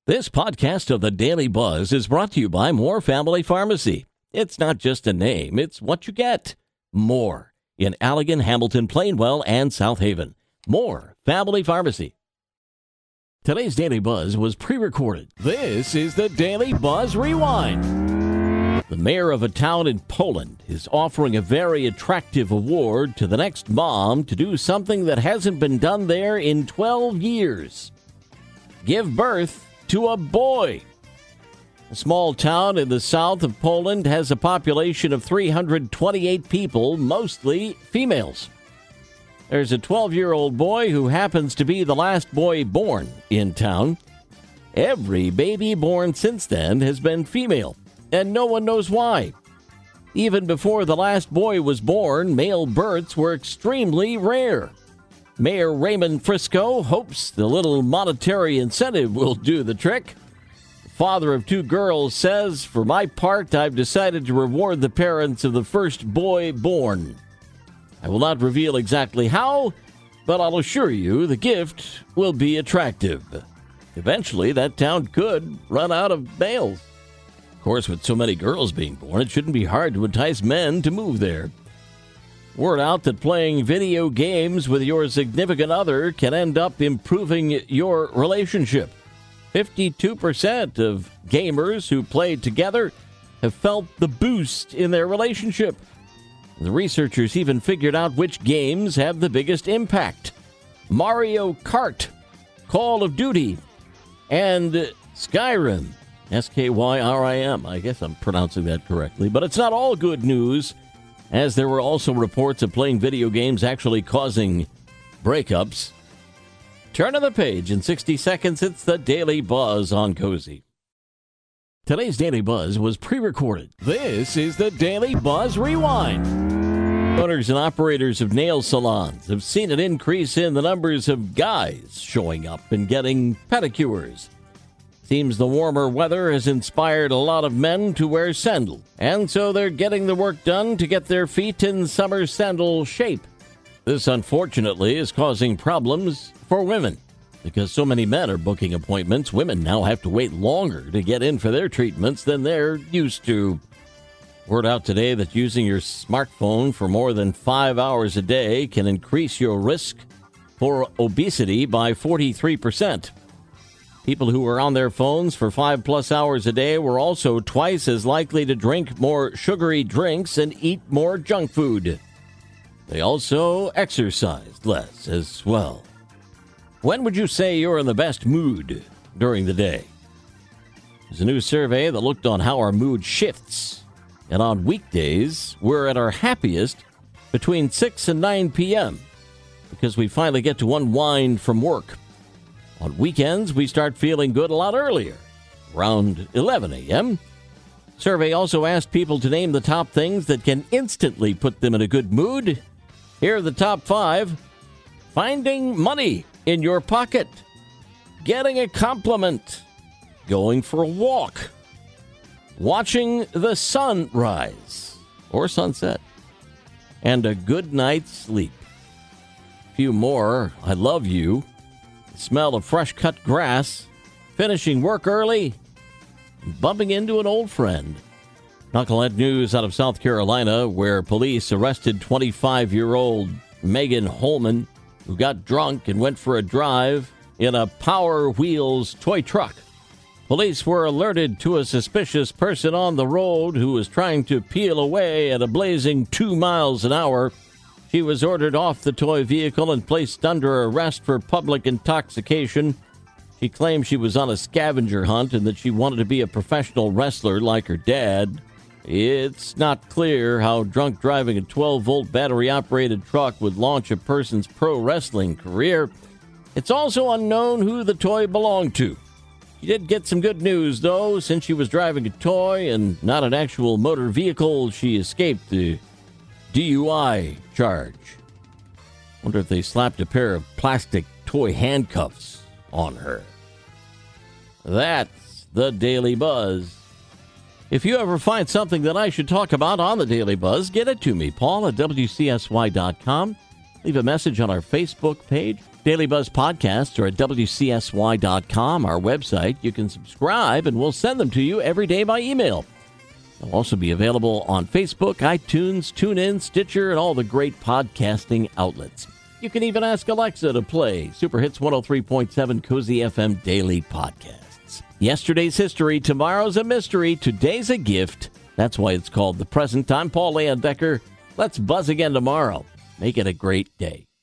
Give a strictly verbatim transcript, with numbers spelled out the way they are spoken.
This podcast of the Daily Buzz is brought to you by Moore Family Pharmacy. It's not just a name, it's what you get. More in Allegan, Hamilton, Plainwell, and South Haven. Moore Family Pharmacy. Today's Daily Buzz was pre-recorded. This is the Daily Buzz Rewind. The mayor of a town in Poland is offering a very attractive award to the next mom to do something that hasn't been done there in twelve years. Give birth to a boy. A small town in the south of Poland has a population of three hundred twenty-eight people, mostly females. There's a twelve-year-old boy who happens to be the last boy born in town. Every baby born since then has been female, and no one knows why. Even before the last boy was born, male births were extremely rare. Mayor Raymond Frisco hopes the little monetary incentive will do the trick. The father of two girls says, "For my part, I've decided to reward the parents of the first boy born. I will not reveal exactly how, but I'll assure you the gift will be attractive." Eventually, that town could run out of males. Of course, with so many girls being born, it shouldn't be hard to entice men to move there. Word out that playing video games with your significant other can end up improving your relationship. fifty-two percent of gamers who played together have felt the boost in their relationship. The researchers even figured out which games have the biggest impact: Mario Kart, Call of Duty, and Skyrim. S K Y R I M. I guess I'm pronouncing that correctly. But it's not all good news, as there were also reports of playing video games actually causing breakups. Turn to the page in sixty seconds. It's the Daily Buzz on Cozy. Today's Daily Buzz was pre-recorded. This is the Daily Buzz Rewind. Owners and operators of nail salons have seen an increase in the numbers of guys showing up and getting pedicures. Seems the warmer weather has inspired a lot of men to wear sandals, and so they're getting the work done to get their feet in summer sandal shape. This, unfortunately, is causing problems for women. Because so many men are booking appointments, women now have to wait longer to get in for their treatments than they're used to. Word out today that using your smartphone for more than five hours a day can increase your risk for obesity by forty-three percent. People who were on their phones for five plus hours a day were also twice as likely to drink more sugary drinks and eat more junk food. They also exercised less as well. When would you say you're in the best mood during the day? There's a new survey that looked on how our mood shifts. And on weekdays, we're at our happiest between six and nine p.m. because we finally get to unwind from work. On weekends, we start feeling good a lot earlier, around eleven a.m. Survey also asked people to name the top things that can instantly put them in a good mood. Here are the top five. Finding money in your pocket, getting a compliment, going for a walk, watching the sun rise or sunset, and a good night's sleep. A few more. I love you. Smell of fresh-cut grass, finishing work early, bumping into an old friend. Knucklehead news out of South Carolina, where police arrested twenty-five-year-old Megan Holman, who got drunk and went for a drive in a Power Wheels toy truck. Police were alerted to a suspicious person on the road who was trying to peel away at a blazing two miles an hour. She was ordered off the toy vehicle and placed under arrest for public intoxication. She claimed she was on a scavenger hunt and that she wanted to be a professional wrestler like her dad. It's not clear how drunk driving a twelve-volt battery-operated truck would launch a person's pro wrestling career. It's also unknown who the toy belonged to. She did get some good news, though. Since she was driving a toy and not an actual motor vehicle, she escaped the D U I charge. Wonder if they slapped a pair of plastic toy handcuffs on her. That's the Daily Buzz. If you ever find something that I should talk about on the Daily Buzz, get it to me, Paul at W C S Y dot com. Leave a message on our Facebook page. Daily Buzz podcasts are at W C S Y dot com, our website. You can subscribe, and we'll send them to you every day by email. They'll also be available on Facebook, iTunes, TuneIn, Stitcher, and all the great podcasting outlets. You can even ask Alexa to play Super Hits one oh three point seven Cozy F M Daily Podcasts. Yesterday's history, tomorrow's a mystery, today's a gift. That's why it's called The Present. I'm Paul Leon Decker. Let's buzz again tomorrow. Make it a great day.